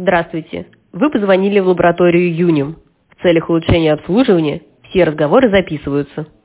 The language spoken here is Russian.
Здравствуйте. Вы позвонили в лабораторию Юним. В целях улучшения обслуживания все разговоры записываются.